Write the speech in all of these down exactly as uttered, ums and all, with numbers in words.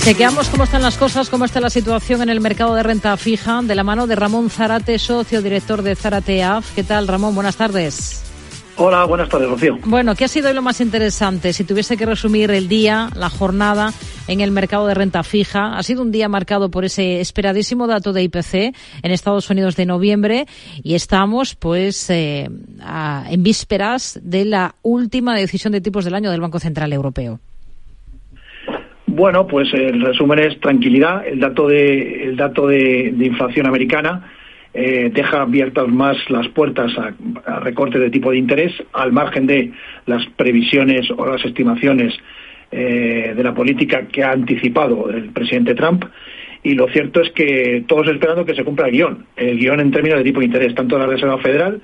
Chequeamos cómo están las cosas, cómo está la situación en el mercado de renta fija, de la mano de Ramón Zárate, socio director de Zárate A F. ¿Qué tal, Ramón? Buenas tardes. Hola, buenas tardes, Rocío. Bueno, ¿qué ha sido hoy lo más interesante? Si tuviese que resumir el día, la jornada en el mercado de renta fija, ha sido un día marcado por ese esperadísimo dato de I P C en Estados Unidos de noviembre y estamos, pues, eh, a, en vísperas de la última decisión de tipos del año del Banco Central Europeo. Bueno, pues el resumen es tranquilidad. El dato de el dato de, de inflación americana eh, deja abiertas más las puertas a, a recortes de tipo de interés, al margen de las previsiones o las estimaciones eh, de la política que ha anticipado el presidente Trump. Y lo cierto es que todos esperando que se cumpla el guión, el guión en términos de tipo de interés, tanto de la Reserva Federal,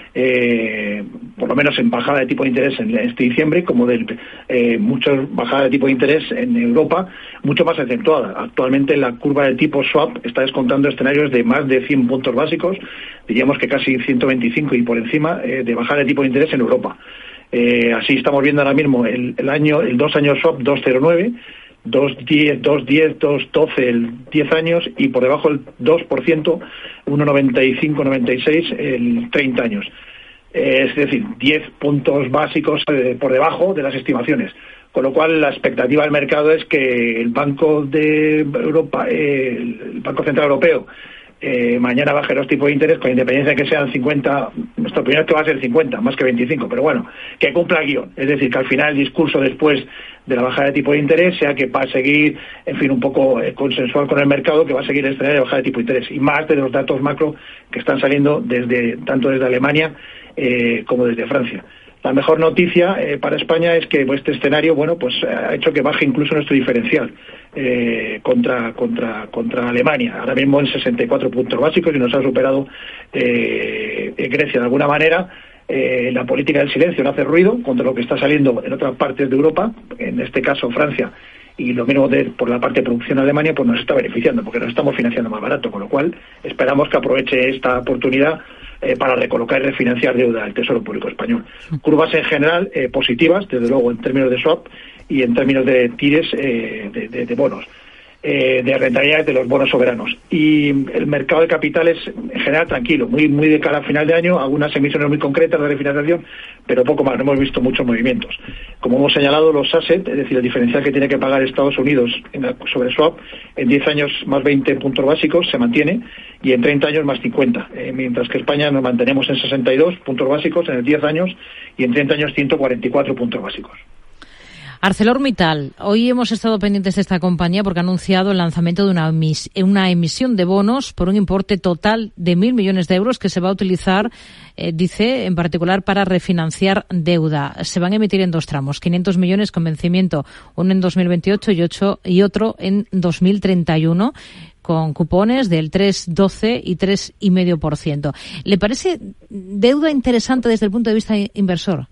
eh, por lo menos en bajada de tipo de interés en este diciembre, como de eh, muchas bajadas de tipo de interés en Europa, mucho más acentuada. Actualmente la curva de tipo swap está descontando escenarios de más de cien puntos básicos, diríamos que casi ciento veinticinco y por encima eh, de bajada de tipo de interés en Europa. Eh, así estamos viendo ahora mismo el, el año, el dos años swap dos coma cero nueve, dos coma diez, dos coma diez, dos coma doce el diez años y por debajo el dos por ciento, uno coma noventa y cinco, noventa y seis el treinta años. Eh, es decir, diez puntos básicos eh, por debajo de las estimaciones. Con lo cual la expectativa del mercado es que el Banco de Europa, eh, el Banco Central Europeo, Eh, mañana baje los tipos de interés con independencia de que sean cincuenta, nuestra opinión es que va a ser cincuenta, más que veinticinco, pero bueno, que cumpla el guión, es decir, que al final el discurso después de la bajada de tipo de interés sea que va a seguir, en fin, un poco eh, consensual con el mercado, que va a seguir el escenario de bajada de tipo de interés, y más de los datos macro que están saliendo desde tanto desde Alemania eh, como desde Francia. La mejor noticia eh, para España es que este escenario, bueno, pues ha hecho que baje incluso nuestro diferencial eh, contra contra contra Alemania. Ahora mismo en sesenta y cuatro puntos básicos y nos ha superado eh, Grecia. De alguna manera, eh, la política del silencio no hace ruido contra lo que está saliendo en otras partes de Europa, en este caso Francia, y lo mismo de, por la parte de producción Alemania, pues nos está beneficiando porque nos estamos financiando más barato, con lo cual esperamos que aproveche esta oportunidad Eh, para recolocar y refinanciar deuda del Tesoro Público Español. Curvas en general eh, positivas, desde luego en términos de swap y en términos de tires eh, de, de, de bonos, eh, de rentabilidades de los bonos soberanos. Y el mercado de capitales en general tranquilo, muy muy de cara a final de año, algunas emisiones muy concretas de refinanciación, pero poco más, no hemos visto muchos movimientos. Como hemos señalado, los assets, es decir, el diferencial que tiene que pagar Estados Unidos en la, sobre swap, en diez años más veinte puntos básicos se mantiene, y en treinta años más cincuenta, eh, mientras que España nos mantenemos en sesenta y dos puntos básicos en el diez años y en treinta años ciento cuarenta y cuatro puntos básicos. ArcelorMittal, hoy hemos estado pendientes de esta compañía porque ha anunciado el lanzamiento de una, emis- una emisión de bonos por un importe total de mil millones de euros que se va a utilizar, eh, dice, en particular para refinanciar deuda. Se van a emitir en dos tramos, quinientos millones con vencimiento, uno en dos mil veintiocho y, ocho, y otro en dos mil treinta y uno. Con cupones del tres coma doce y tres coma cinco por ciento. ¿Le parece deuda interesante desde el punto de vista inversor?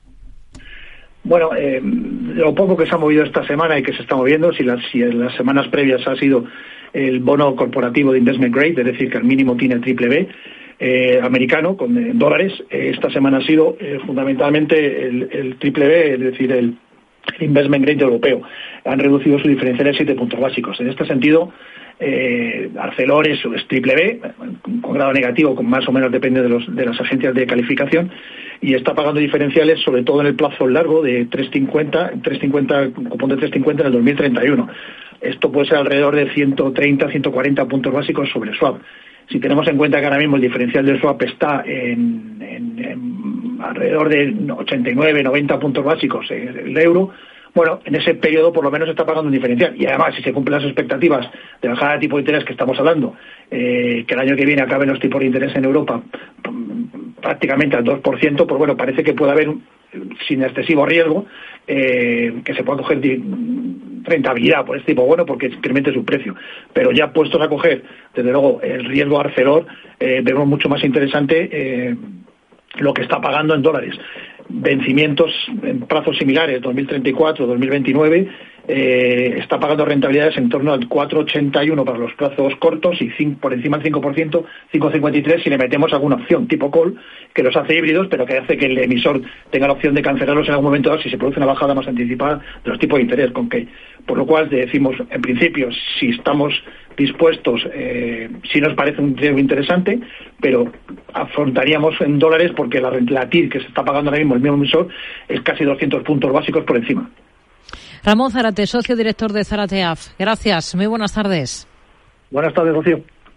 Bueno, eh, lo poco que se ha movido esta semana y que se está moviendo, si las, si en las semanas previas ha sido el bono corporativo de investment grade, es decir, que al mínimo tiene el triple B eh, americano con eh, dólares, eh, esta semana ha sido eh, fundamentalmente el, el triple B, es decir, el investment grade europeo. Han reducido su diferencial en siete puntos básicos. En este sentido, eh, Arcelor es, es triple B, con grado negativo, con más o menos depende de, los, de las agencias de calificación, y está pagando diferenciales sobre todo en el plazo largo de tres cincuenta, tres cincuenta, cupón de tres cincuenta en el dos mil treinta y uno. Esto puede ser alrededor de ciento treinta, ciento cuarenta puntos básicos sobre swap. Si tenemos en cuenta que ahora mismo el diferencial del swap está en, en, en alrededor de ochenta y nueve, noventa puntos básicos el euro, bueno, en ese periodo por lo menos está pagando un diferencial. Y además, si se cumplen las expectativas de bajada de tipo de interés que estamos hablando, eh, que el año que viene acaben los tipos de interés en Europa prácticamente al dos por ciento, pues bueno, parece que puede haber, sin excesivo riesgo, eh, que se pueda coger rentabilidad por este tipo, bueno, porque incremente su precio. Pero ya puestos a coger, desde luego, el riesgo Arcelor, eh, vemos mucho más interesante eh, lo que está pagando en dólares. Vencimientos en plazos similares, dos mil treinta y cuatro, dos mil veintinueve, eh, está pagando rentabilidades en torno al cuatro coma ochenta y uno para los plazos cortos y cinco, por encima del cinco por ciento, cinco coma cincuenta y tres si le metemos alguna opción tipo call, que los hace híbridos, pero que hace que el emisor tenga la opción de cancelarlos en algún momento dado si se produce una bajada más anticipada de los tipos de interés. Con que, por lo cual decimos, en principio, si estamos dispuestos, eh, si nos parece un riesgo interesante, pero afrontaríamos en dólares porque la, la T I R que se está pagando ahora mismo el mismo emisor es casi doscientos puntos básicos por encima. Ramón Zárate, socio director de Zárate A F. Gracias, muy buenas tardes. Buenas tardes, Rocío.